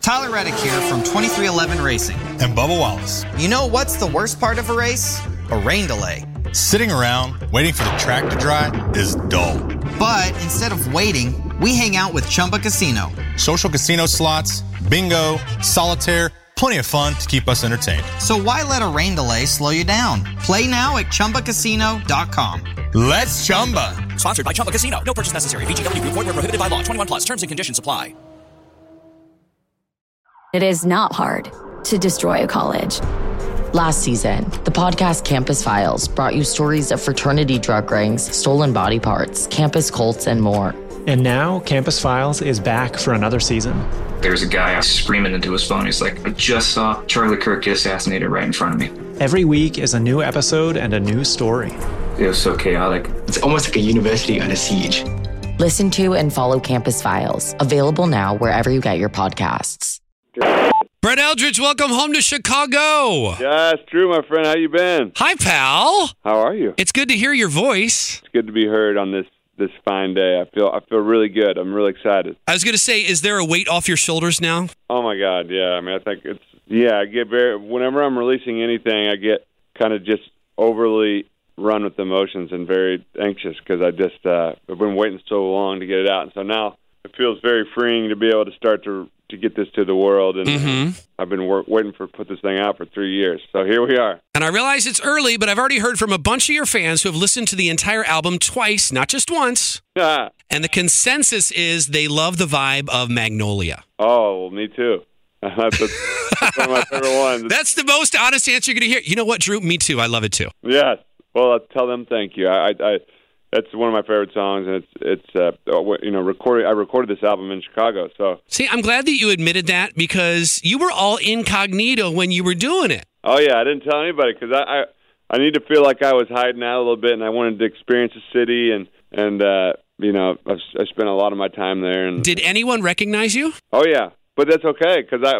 Tyler Reddick here from 2311 Racing. And Bubba Wallace. You know what's the worst part of a race? A rain delay. Sitting around waiting for the track to dry is dull. But instead of waiting, we hang out with Chumba Casino. Social casino slots, bingo, solitaire, plenty of fun to keep us entertained. So why let a rain delay slow you down? Play now at ChumbaCasino.com. Let's Chumba. Sponsored by Chumba Casino. No purchase necessary. VGW Group. Void where prohibited by law. 21 plus. Terms and conditions apply. It is not hard to destroy a college. Last season, the podcast Campus Files brought you stories of fraternity drug rings, stolen body parts, campus cults, and more. And now, Campus Files is back for another season. There's a guy screaming into his phone. He's like, I just saw Charlie Kirk get assassinated right in front of me. Every week is a new episode and a new story. It was so chaotic. It's almost like a university under siege. Listen to and follow Campus Files, available now wherever you get your podcasts. Brett Eldridge, welcome home to Chicago. Yeah, it's true, my friend. How you been? Hi, pal. How are you? It's good to hear your voice. It's good to be heard on this fine day. I feel really good. I'm really excited. I was going to say, is there a weight off your shoulders now? Oh my God, yeah. I mean, I think I get whenever I'm releasing anything, I get kind of just overly run with emotions and very anxious because I've been waiting so long to get it out, and so now it feels very freeing to be able to start to get this to the world, and I've been waiting to put this thing out for 3 years, so here we are. And I realize it's early, but I've already heard from a bunch of your fans who have listened to the entire album twice, not just once, and the consensus is they love the vibe of Magnolia. Oh, well, me too. That's one of my favorite ones. That's the most honest answer you're going to hear. You know what, Drew? Me too. I love it too. Yes. Well, I'll tell them thank you. That's one of my favorite songs, and I recorded this album in Chicago. So see, I'm glad that you admitted that because you were all incognito when you were doing it. Oh yeah, I didn't tell anybody because I need to feel like I was hiding out a little bit, and I wanted to experience the city, and I spent a lot of my time there. And did anyone recognize you? Oh yeah, but that's okay because I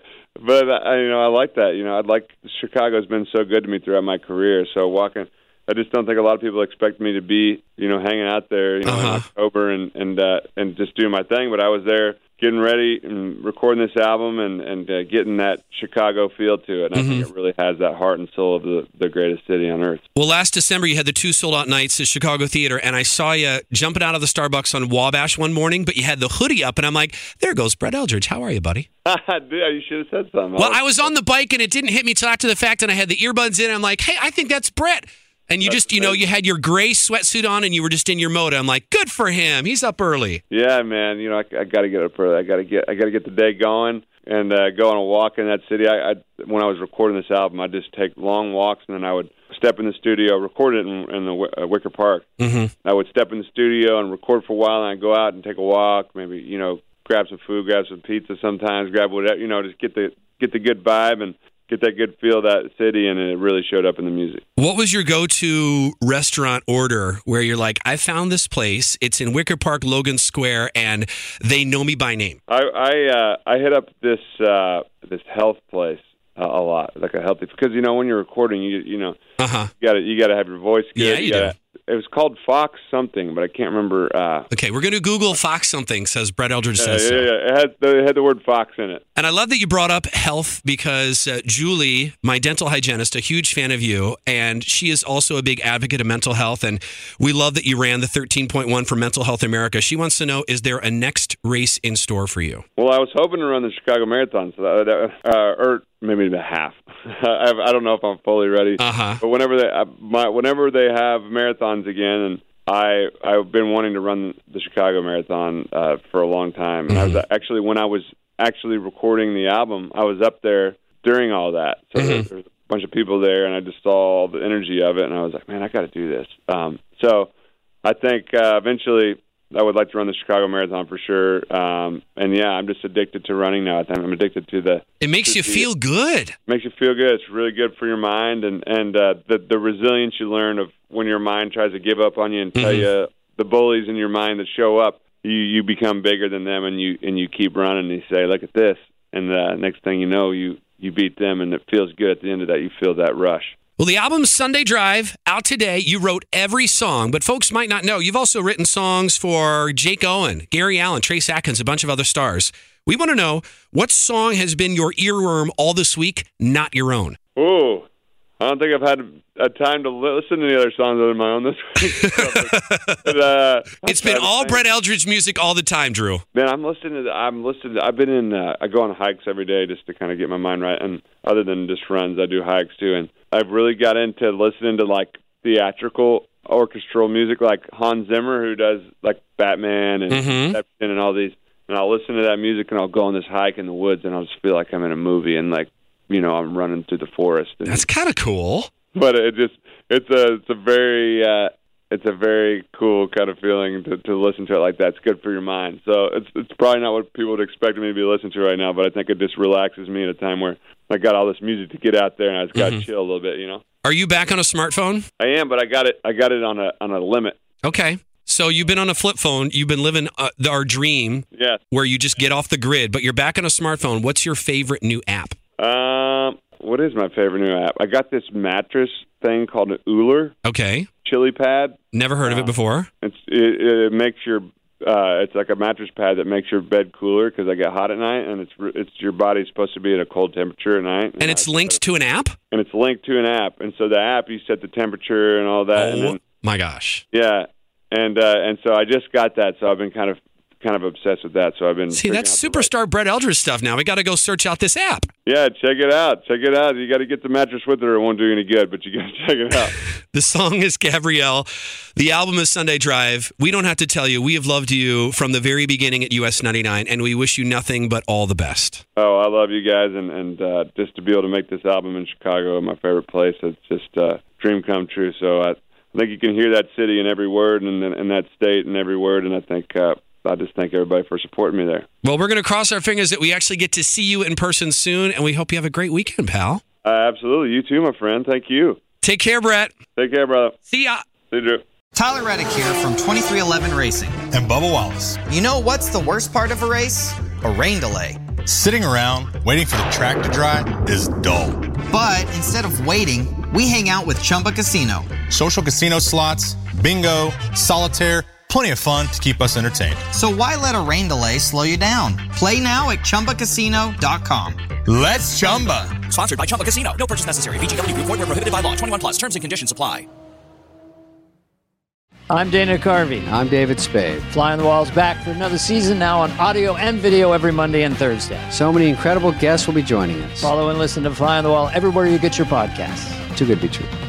like that. Chicago's been so good to me throughout my career. So I just don't think a lot of people expect me to be, hanging out there, in October and just doing my thing. But I was there getting ready and recording this album and getting that Chicago feel to it. And I think it really has that heart and soul of the greatest city on earth. Well, last December you had the 2 sold-out nights at Chicago Theater, and I saw you jumping out of the Starbucks on Wabash one morning, but you had the hoodie up, and I'm like, there goes Brett Eldridge. How are you, buddy? Dude, you should have said something. Well, I was on the bike, and it didn't hit me till after the fact, and I had the earbuds in, and I'm like, hey, I think that's Brett. And you just, you had your gray sweatsuit on and you were just in your mode. I'm like, good for him. He's up early. Yeah, man. I got to get up early. I got to get the day going and go on a walk in that city. When I was recording this album, I'd just take long walks and then I would step in the studio, record it in the Wicker Park. I would step in the studio and record for a while, and I'd go out and take a walk, maybe, grab some food, grab some pizza sometimes, grab whatever, just get the good vibe and get that good feel of that city, and it really showed up in the music. What was your go-to restaurant order where you're like, I found this place, it's in Wicker Park, Logan Square, and they know me by name? I hit up this health place a lot, like a healthy, because when you're recording, you got to have your voice good. Yeah, you do. It was called Fox something, but I can't remember. Okay, we're going to Google Fox something, says Brett Eldridge says so. Yeah, it had the word Fox in it. And I love that you brought up health because Julie, my dental hygienist, a huge fan of you, and she is also a big advocate of mental health, and we love that you ran the 13.1 for Mental Health America. She wants to know, is there a next race in store for you? Well, I was hoping to run the Chicago Marathon, so or maybe the half. I don't know if I'm fully ready. But whenever they have marathons again, and I've been wanting to run the Chicago Marathon for a long time. And I was actually, when I was actually recording the album, I was up there during all that. So there's a bunch of people there, and I just saw all the energy of it, and I was like, man, I got to do this. So I think eventually I would like to run the Chicago Marathon for sure. And yeah, I'm just addicted to running now. I'm addicted to It makes you feel good. It makes you feel good. It's really good for your mind and the resilience you learn of when your mind tries to give up on you and tell you the bullies in your mind that show up, you become bigger than them and you keep running and you say, look at this. And next thing you know, you beat them and it feels good at the end of that. You feel that rush. Well, the album's Sunday Drive, out today. You wrote every song, but folks might not know. You've also written songs for Jake Owen, Gary Allan, Trace Atkins, a bunch of other stars. We want to know what song has been your earworm all this week, not your own. Oh, I don't think I've had a time to listen to any other songs other than my own this week. It's been all Brett Eldredge music all the time, Drew. Man, I've been in, I go on hikes every day just to kind of get my mind right. And other than just runs, I do hikes too. And I've really got into listening to like theatrical orchestral music, like Hans Zimmer, who does like Batman and Inception and all these. And I'll listen to that music and I'll go on this hike in the woods and I'll just feel like I'm in a movie and like, you know, I'm running through the forest. And, that's kind of cool. But it's a very cool kind of feeling to listen to it like that. It's good for your mind. So it's probably not what people would expect me to be listening to right now, but I think it just relaxes me at a time where I got all this music to get out there and I just got to chill a little bit, you know. Are you back on a smartphone? I am, but I got it on a limit. Okay. So you've been on a flip phone. You've been living our dream, where you just get off the grid. But you're back on a smartphone. What's your favorite new app? What is my favorite new app? I got this mattress thing called an Ooler. Okay. Chili pad. Never heard of it before. It makes your it's like a mattress pad that makes your bed cooler because I get hot at night, and it's your body's supposed to be at a cold temperature at night. And it's linked to an app. And it's linked to an app, and so the app you set the temperature and all that. Oh and then, my gosh! Yeah, and so I just got that, so I've been kind of obsessed with that. So I've been that's superstar Brett Eldredge stuff. Now we got to go search out this app. Yeah, check it out. You got to get the mattress with it, or it won't do any good. But you got to check it out. The song is Gabrielle. The album is Sunday Drive. We don't have to tell you. We have loved you from the very beginning at US 99, and we wish you nothing but all the best. Oh, I love you guys, and just to be able to make this album in Chicago, my favorite place, it's just a dream come true. So I think you can hear that city in every word, and that state in every word, and I think I just thank everybody for supporting me there. Well, we're going to cross our fingers that we actually get to see you in person soon, and we hope you have a great weekend, pal. Absolutely. You too, my friend. Thank you. Take care, Brett. Take care, brother. See ya. See you, Drew. Tyler Reddick here from 2311 Racing. And Bubba Wallace. You know what's the worst part of a race? A rain delay. Sitting around waiting for the track to dry is dull. But instead of waiting, we hang out with Chumba Casino. Social casino slots, bingo, solitaire, plenty of fun to keep us entertained. So why let a rain delay slow you down? Play now at ChumbaCasino.com. Let's Chumba. Sponsored by Chumba Casino. No purchase necessary. VGW Group. Void where prohibited by law. 21 plus. Terms and conditions apply. I'm Dana Carvey. I'm David Spade. Fly on the Wall's back for another season, now on audio and video every Monday and Thursday. So many incredible guests will be joining us. Follow and listen to Fly on the Wall everywhere you get your podcasts. Too good to be true.